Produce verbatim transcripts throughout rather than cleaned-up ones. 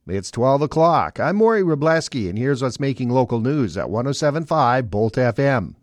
It's twelve o'clock. I'm Maury Wrobleski, and here's what's making local news at one oh seven point five Bolt F M.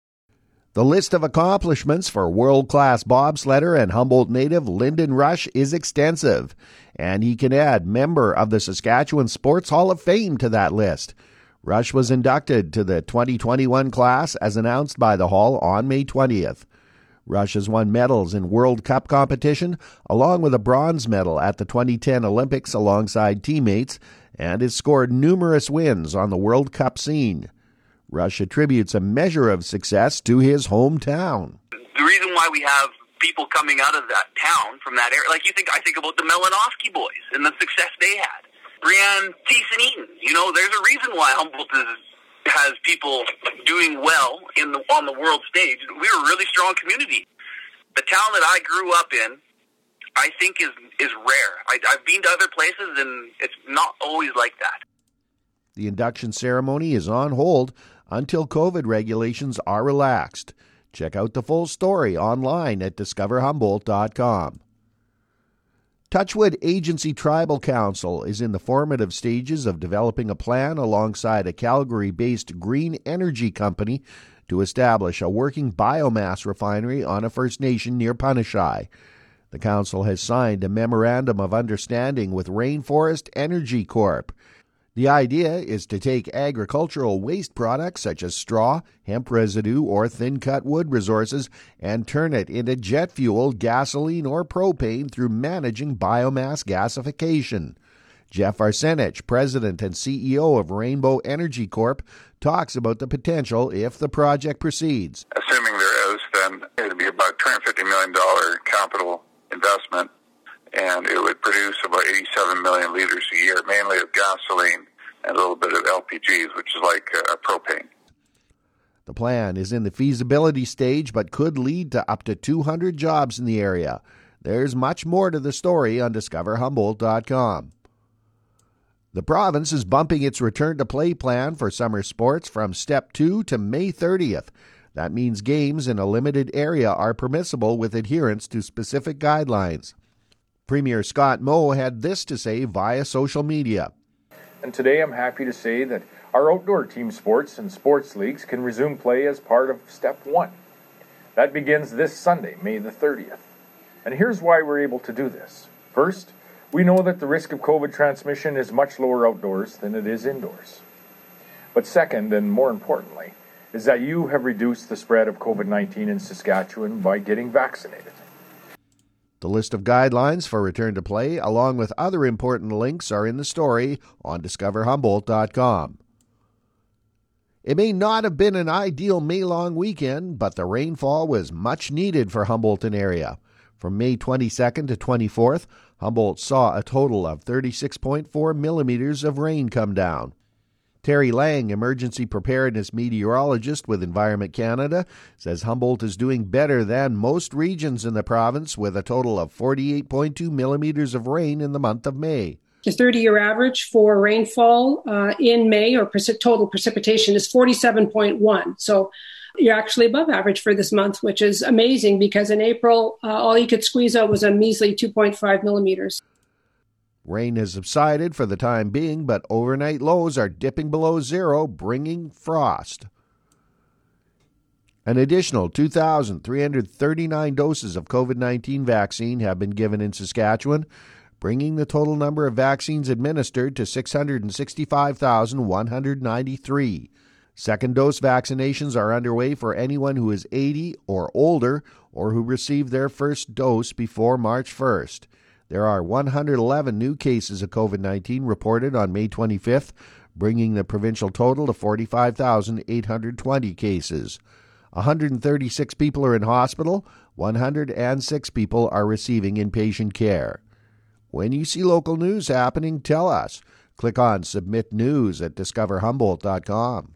The list of accomplishments for world-class bobsledder and Humboldt native Lyndon Rush is extensive, and he can add member of the Saskatchewan Sports Hall of Fame to that list. Rush was inducted to the twenty twenty-one class as announced by the Hall on May twentieth. Rush has won medals in World Cup competition, along with a bronze medal at the twenty ten Olympics alongside teammates, and has scored numerous wins on the World Cup scene. Rush attributes a measure of success to his hometown. The reason why we have people coming out of that town, from that area, like you think, I think about the Melanofsky boys and the success they had. Brianne Thiessen-Eaton, you know, there's a reason why Humboldt is has people doing well in the on the world stage. We're a really strong community. The town that I grew up in, I think, is is rare. I, I've been to other places, and it's not always like that. The induction ceremony is on hold until COVID regulations are relaxed. Check out the full story online at discover humboldt dot com. Touchwood Agency Tribal Council is in the formative stages of developing a plan alongside a Calgary-based green energy company to establish a working biomass refinery on a First Nation near Punashai. The council has signed a memorandum of understanding with Rainforest Energy Corp. The idea is to take agricultural waste products such as straw, hemp residue, or thin-cut wood resources and turn it into jet fuel, gasoline, or propane through managing biomass gasification. Jeff Arsenich, president and C E O of Rainbow Energy Corp, talks about the potential if the project proceeds. Assuming there is, then it would be about two hundred fifty million dollars capital investment, and it would produce about eighty-seven million liters a year, mainly of gasoline and a little bit of L P Gs, which is like uh, propane. The plan is in the feasibility stage, but could lead to up to two hundred jobs in the area. There's much more to the story on discover humboldt dot com. The province is bumping its return-to-play plan for summer sports from Step two to May thirtieth. That means games in a limited area are permissible with adherence to specific guidelines. Premier Scott Moe had this to say via social media. And today I'm happy to say that our outdoor team sports and sports leagues can resume play as part of Step one. That begins this Sunday, May the thirtieth. And here's why we're able to do this. First, we know that the risk of COVID transmission is much lower outdoors than it is indoors. But second, and more importantly, is that you have reduced the spread of COVID nineteen in Saskatchewan by getting vaccinated. The list of guidelines for return to play, along with other important links, are in the story on discover humboldt dot com. It may not have been an ideal May-long weekend, but the rainfall was much needed for Humboldton area. From May twenty-second to twenty-fourth, Humboldt saw a total of thirty-six point four millimeters of rain come down. Terry Lang, emergency preparedness meteorologist with Environment Canada, says Humboldt is doing better than most regions in the province with a total of forty-eight point two millimeters of rain in the month of May. The thirty-year average for rainfall uh, in May, or preci- total precipitation, is forty-seven point one. So you're actually above average for this month, which is amazing because in April, uh, all you could squeeze out was a measly two point five millimeters. Rain has subsided for the time being, but overnight lows are dipping below zero, bringing frost. An additional two thousand three hundred thirty-nine doses of COVID nineteen vaccine have been given in Saskatchewan, bringing the total number of vaccines administered to six hundred sixty-five thousand one hundred ninety-three. Second dose vaccinations are underway for anyone who is eighty or older or who received their first dose before March first. There are one hundred eleven new cases of COVID nineteen reported on May twenty-fifth, bringing the provincial total to forty-five thousand eight hundred twenty cases. one hundred thirty-six people are in hospital, one hundred six people are receiving inpatient care. When you see local news happening, tell us. Click on Submit News at discover humboldt dot com.